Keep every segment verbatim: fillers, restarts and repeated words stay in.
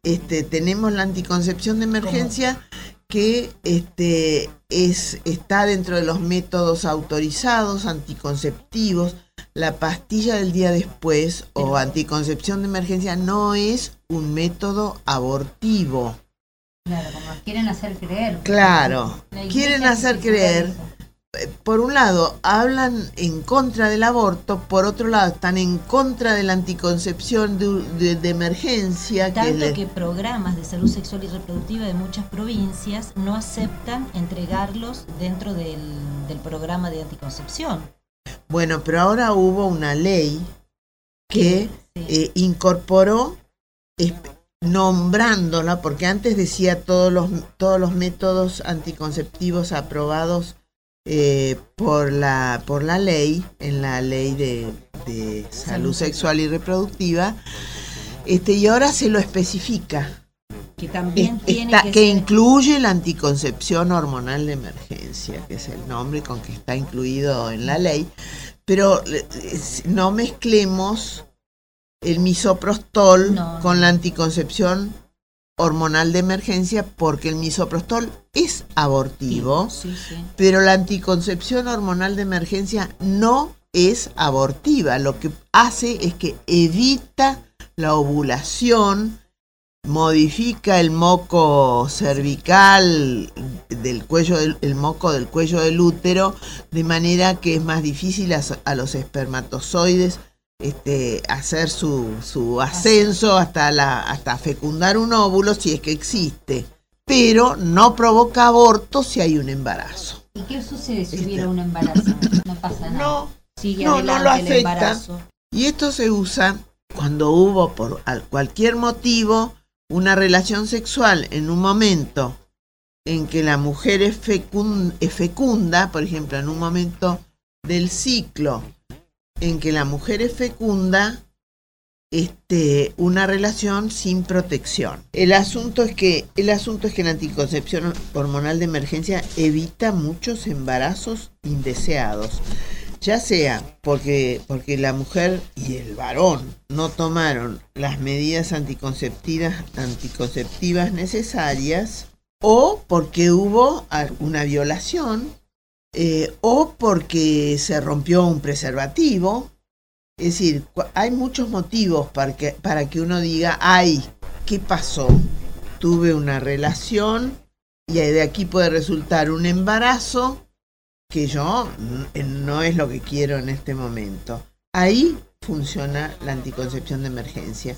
este, tenemos la anticoncepción de emergencia ¿Cómo? que este, es, está dentro de los métodos autorizados anticonceptivos. La pastilla del día después o anticoncepción de emergencia no es un método abortivo. Claro, como nos quieren hacer creer. Claro, quieren hacer creer. Por un lado, hablan en contra del aborto, por otro lado, están en contra de la anticoncepción de, de, de emergencia. Tanto que, que programas de salud sexual y reproductiva de muchas provincias no aceptan entregarlos dentro del, del programa de anticoncepción. Bueno, pero ahora hubo una ley que sí. eh, incorporó, eh, nombrándola, porque antes decía todos los, todos los métodos anticonceptivos aprobados Eh, por la por la ley, en la ley de, de salud sexual y reproductiva, este y ahora se lo especifica que también es, tiene está, que, que ser... incluye la anticoncepción hormonal de emergencia, que es el nombre con que está incluido en la ley, pero no mezclemos el misoprostol no, con la anticoncepción hormonal de emergencia, porque el misoprostol es abortivo, sí, sí, sí. pero la anticoncepción hormonal de emergencia no es abortiva. Lo que hace es que evita la ovulación, modifica el moco cervical del cuello del, el moco del cuello del útero, de manera que es más difícil a, a los espermatozoides Este, hacer su, su ascenso hasta, la, hasta fecundar un óvulo, si es que existe, pero no provoca aborto si hay un embarazo. ¿Y qué sucede si hubiera este, un embarazo? No pasa nada. No, Sigue no, adelante no lo el afecta. embarazo. Y esto se usa cuando hubo, por cualquier motivo, una relación sexual en un momento en que la mujer es fecunda, es fecunda, por ejemplo, en un momento del ciclo, en que la mujer es fecunda, este, una relación sin protección. El asunto es que, el asunto es que la anticoncepción hormonal de emergencia evita muchos embarazos indeseados, ya sea porque, porque la mujer y el varón no tomaron las medidas anticonceptivas, anticonceptivas necesarias, o porque hubo una violación, Eh, o porque se rompió un preservativo. Es decir, hay muchos motivos para que, para que uno diga, ay, ¿qué pasó? Tuve una relación y de aquí puede resultar un embarazo que yo no es lo que quiero en este momento. Ahí funciona la anticoncepción de emergencia.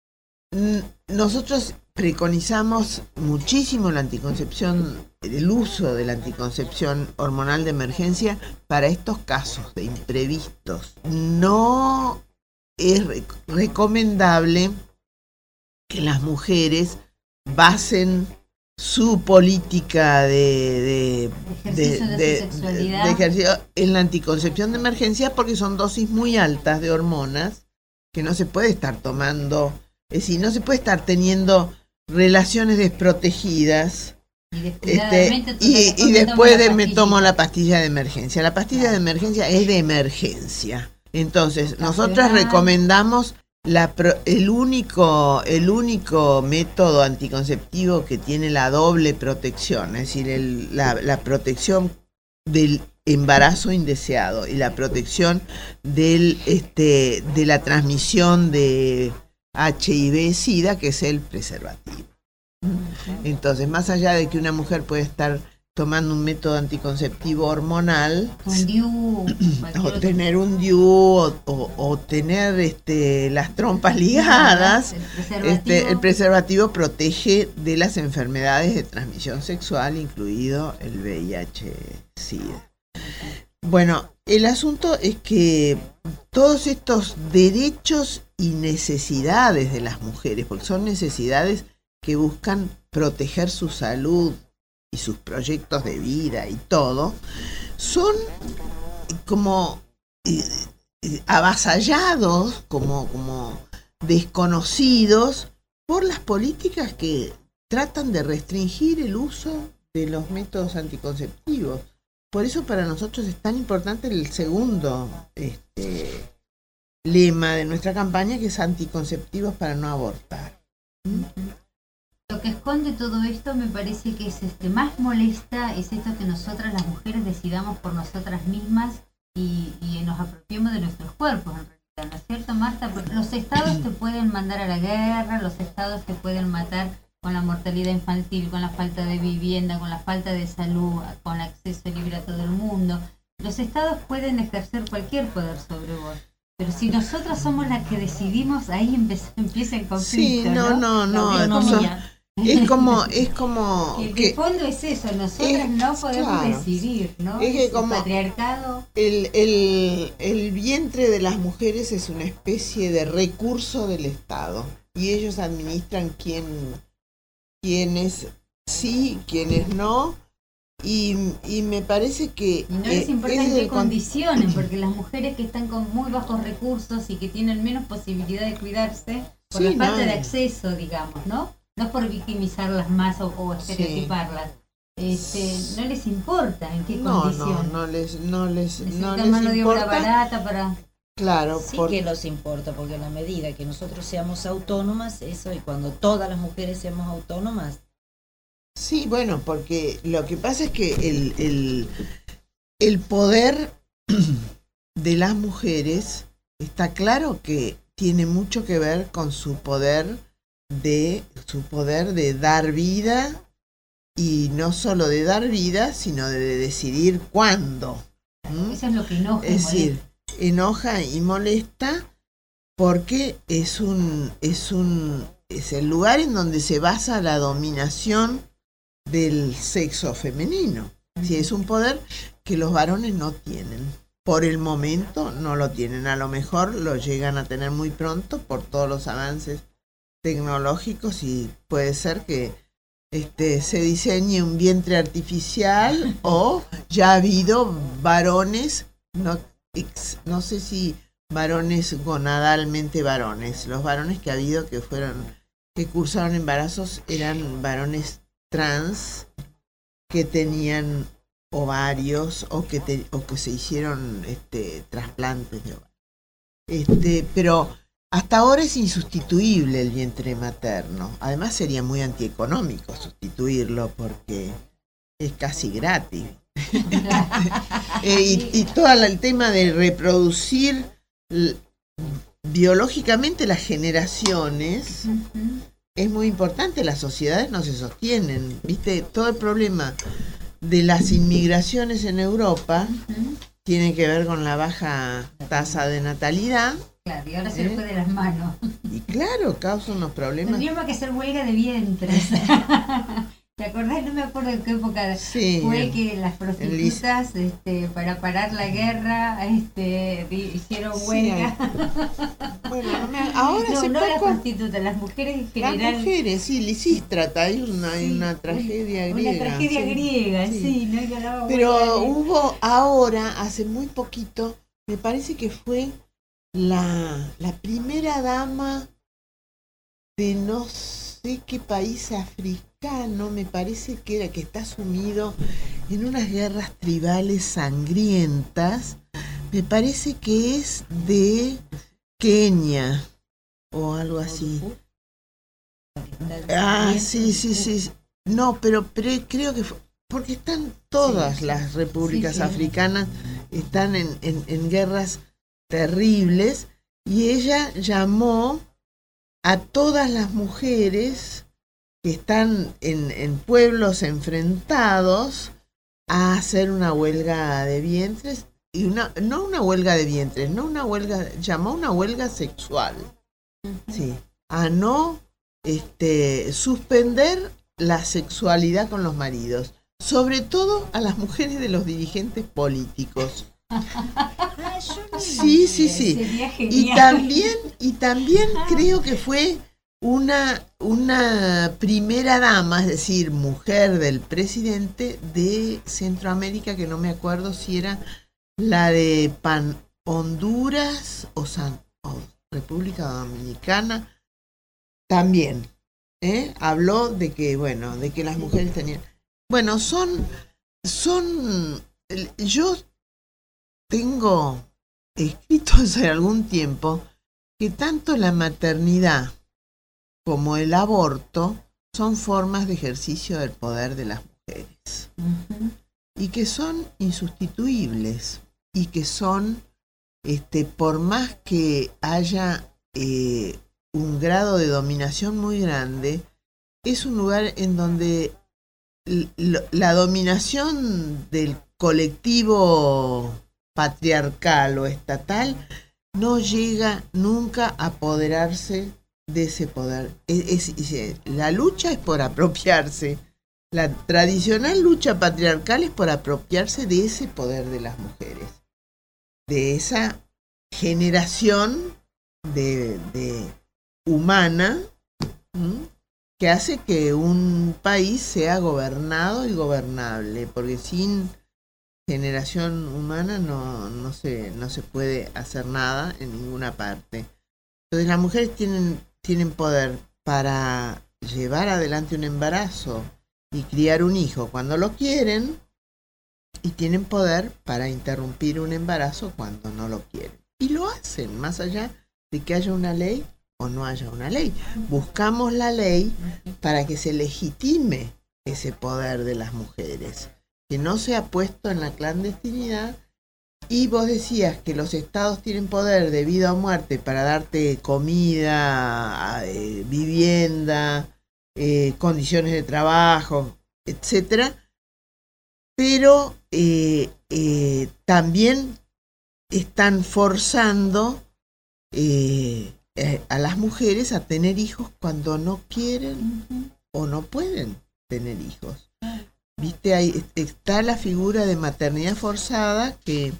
Nosotros preconizamos muchísimo la anticoncepción, el uso de la anticoncepción hormonal de emergencia para estos casos de imprevistos. No es rec- recomendable que las mujeres basen su política de, de, ejercicio de, de, de, su sexualidad. de ejercicio en la anticoncepción de emergencia, porque son dosis muy altas de hormonas que no se puede estar tomando. Es decir, no se puede estar teniendo relaciones desprotegidas y, este, y, y después de, me tomo la pastilla de emergencia. La pastilla claro. de emergencia es de emergencia. Entonces, nosotros recomendamos la, el, único, el único método anticonceptivo que tiene la doble protección, es decir, el, la, la protección del embarazo indeseado y la protección del, este, de la transmisión de H I V-Sida, que es el preservativo. Entonces, más allá de que una mujer puede estar tomando un método anticonceptivo hormonal, un D I U, o tener un D I U, o, o, o tener este, las trompas ligadas, el preservativo. Este, el preservativo protege de las enfermedades de transmisión sexual, incluido el V I H-Sida. Bueno, el asunto es que todos estos derechos y necesidades de las mujeres, porque son necesidades que buscan proteger su salud y sus proyectos de vida y todo, son como eh, avasallados, como, como desconocidos por las políticas que tratan de restringir el uso de los métodos anticonceptivos. Por eso para nosotros es tan importante el segundo este, lema de nuestra campaña, que es anticonceptivos para no abortar. ¿Mm? que esconde todo esto me parece que es este más molesta, es esto que nosotras las mujeres decidamos por nosotras mismas y, y nos apropiemos de nuestros cuerpos, en realidad, ¿no es cierto, Marta? Porque los estados te pueden mandar a la guerra, los estados te pueden matar con la mortalidad infantil, con la falta de vivienda, con la falta de salud, con acceso libre a todo el mundo. Los estados pueden ejercer cualquier poder sobre vos. Pero si nosotras somos las que decidimos, ahí empe- empieza el conflicto. Sí, no, no, no. no, no es como, es como. El que de fondo es eso, nosotras es, no podemos claro, decidir, ¿no? Es que el como patriarcado. El, el, el vientre de las mujeres es una especie de recurso del Estado. Y ellos administran quién, quiénes sí, quiénes no. Y, y me parece que... Y no les eh, importa en es qué el condiciones, porque las mujeres que están con muy bajos recursos y que tienen menos posibilidad de cuidarse, por sí, la falta no. de acceso, digamos, ¿no? No es por victimizarlas más o, o estereotiparlas. Sí. Este, no les importa en qué no, condición. No, no les, no les, no les mano de obra importa. barata para... Claro, sí por... que nos importa, porque a la medida que nosotros seamos autónomas, eso, y cuando todas las mujeres seamos autónomas. Sí, bueno, porque lo que pasa es que el, el, el poder de las mujeres está claro que tiene mucho que ver con su poder de su poder de dar vida, y no solo de dar vida, sino de decidir cuándo. ¿Mm? Eso es lo que enoja. Es decir, enoja y molesta porque es un es un es el lugar en donde se basa la dominación del sexo femenino. Uh-huh. Si es un poder que los varones no tienen. Por el momento no lo tienen. A lo mejor lo llegan a tener muy pronto por todos los avances tecnológicos, y puede ser que este se diseñe un vientre artificial o ya ha habido varones, no, ex, no sé si varones gonadalmente varones, los varones que ha habido que fueron, que cursaron embarazos eran varones trans que tenían ovarios o que te, o que se hicieron este trasplantes de ovarios. Este, pero hasta ahora es insustituible el vientre materno. Además sería muy antieconómico sustituirlo porque es casi gratis. eh, y, y todo el tema de reproducir l- biológicamente las generaciones uh-huh. es muy importante. Las sociedades no se sostienen, ¿viste? Todo el problema de las inmigraciones en Europa uh-huh. tiene que ver con la baja tasa de natalidad. Claro, y ahora se ¿Eh? le fue de las manos. Y claro, causa unos problemas. Tendríamos que hacer huelga de vientres. ¿Te acordás? No me acuerdo en qué época sí, fue que las prostitutas, este, para parar la guerra, este, hicieron huelga. Sí, bueno, no me, ahora no, se no poco, las prostitutas, las mujeres en general. Las mujeres, sí, Lisístrata, hay una, sí, una tragedia una griega. Una tragedia sí, griega, sí. sí ¿no? Yo la Pero hubo ahora, hace muy poquito, me parece que fue la, la primera dama de no sé qué país africano, me parece que era, que está sumido en unas guerras tribales sangrientas, me parece que es de Kenia o algo así. Ah, sí, sí, sí. No, pero, pero creo que fue, porque están todas sí, sí. las repúblicas sí, sí. africanas, están en, en, en guerras terribles, y ella llamó a todas las mujeres que están en, en pueblos enfrentados a hacer una huelga de vientres, y una no una huelga de vientres, no una huelga, llamó una huelga sexual, uh-huh. sí, a no este suspender la sexualidad con los maridos, sobre todo a las mujeres de los dirigentes políticos. Sí, sí, sí. Y también, y también creo que fue una, una primera dama, es decir, mujer del presidente de Centroamérica, que no me acuerdo si era la de Pan Honduras o, San, o República Dominicana, también, ¿eh? Habló de que, bueno, de que las mujeres tenían... Bueno, son, son, yo tengo escrito hace algún tiempo que tanto la maternidad como el aborto son formas de ejercicio del poder de las mujeres. Uh-huh. Y que son insustituibles y que son, este, por más que haya eh, un grado de dominación muy grande, es un lugar en donde l- la dominación del colectivo patriarcal o estatal no llega nunca a apoderarse de ese poder. Es, es, es, la lucha es por apropiarse. La tradicional lucha patriarcal es por apropiarse de ese poder de las mujeres, de esa generación de, de humana, ¿m? que hace que un país sea gobernado y gobernable, porque sin generación humana no, no, se, no se puede hacer nada en ninguna parte. Entonces las mujeres tienen, tienen poder para llevar adelante un embarazo y criar un hijo cuando lo quieren, y tienen poder para interrumpir un embarazo cuando no lo quieren. Y lo hacen, más allá de que haya una ley o no haya una ley. Buscamos la ley para que se legitime ese poder de las mujeres, que no sea puesto en la clandestinidad. Y vos decías que los estados tienen poder de vida o muerte para darte comida, eh, vivienda, eh, condiciones de trabajo, etcétera. Pero eh, eh, también están forzando eh, eh, a las mujeres a tener hijos cuando no quieren uh-huh. o no pueden tener hijos. Viste, ahí está la figura de maternidad forzada que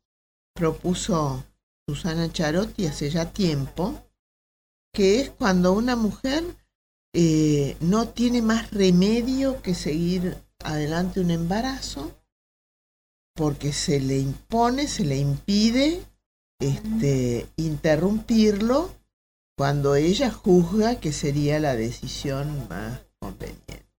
propuso Susana Charotti hace ya tiempo, que es cuando una mujer eh, no tiene más remedio que seguir adelante un embarazo, porque se le impone, se le impide este, interrumpirlo cuando ella juzga que sería la decisión más conveniente.